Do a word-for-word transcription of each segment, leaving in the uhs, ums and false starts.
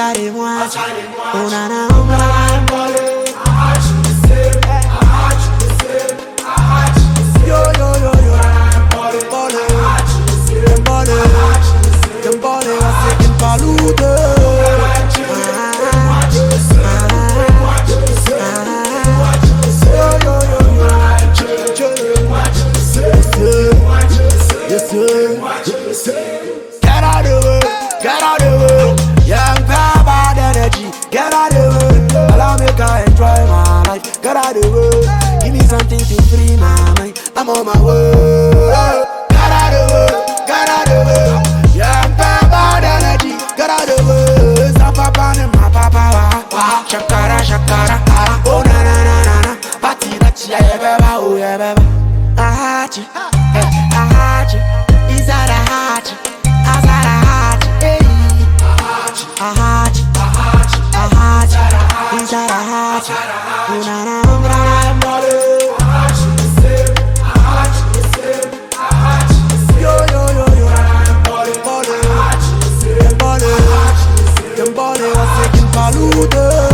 Achare moi, oh na na na. Yo yo yo yo, Dembole, Dembole, Dembole was taking palude. Yo yo yo yo, yes sir. Get out of the way, get out of the way. Young bad energy, get out of the way. Allow me to enjoy my life. Get out of the way, give me something to free my mind. I'm on my way. Get out of the way, get out of the way. Young bad energy, get out of the way. Sa papa and my papa, wa shakara shakara. Oh na na na na na, party that ya beba, oh ya beba. Ahachi, ahachi, inside a hachi, outside a hachi, hey. Ahachi, ahachi, ahachi, inside a hachi. Oh na na na na na. Yo yo yo yo, Dembole, Dembole, Dembole was taking palude.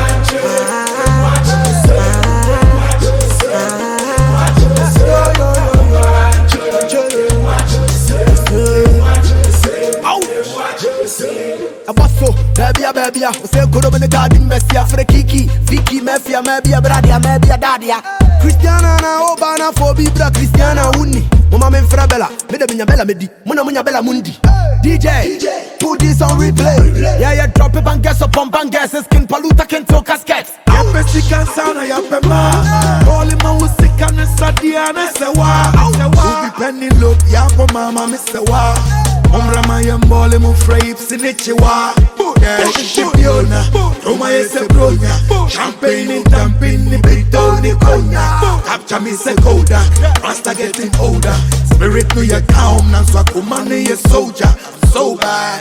Baby, baby, say good in the garden, Messi, for Kiki, Vicky, Mafia, maybe a bradia, maybe a dadia. Cristiana, Obana, for Bibra, Cristiana, Uni, Mama Frabella, Medabina Bella Medi, Mona Muna Bella Mundi. D J, put this on replay. Yeah, yeah, drop it and gas up on gas, skin paluta can talk casquettes. Yapesikan sana yapema, all in my music and Sadiana Sewa. Ubi penny look, yapo mama, Mister Wa. Umra maya mbole mu frapes in Ichiwa. Yeah, Shipiona, Roma is a bronya. Champagne in Tampin, Bito, Niconia. Capture me se coda, Rasta getting older. Spirit no ya calm, Nanswa money a soldier. I'm so bad.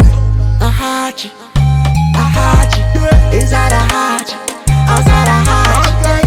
Ahachi, ahachi, inside a hachi, outside a hachi.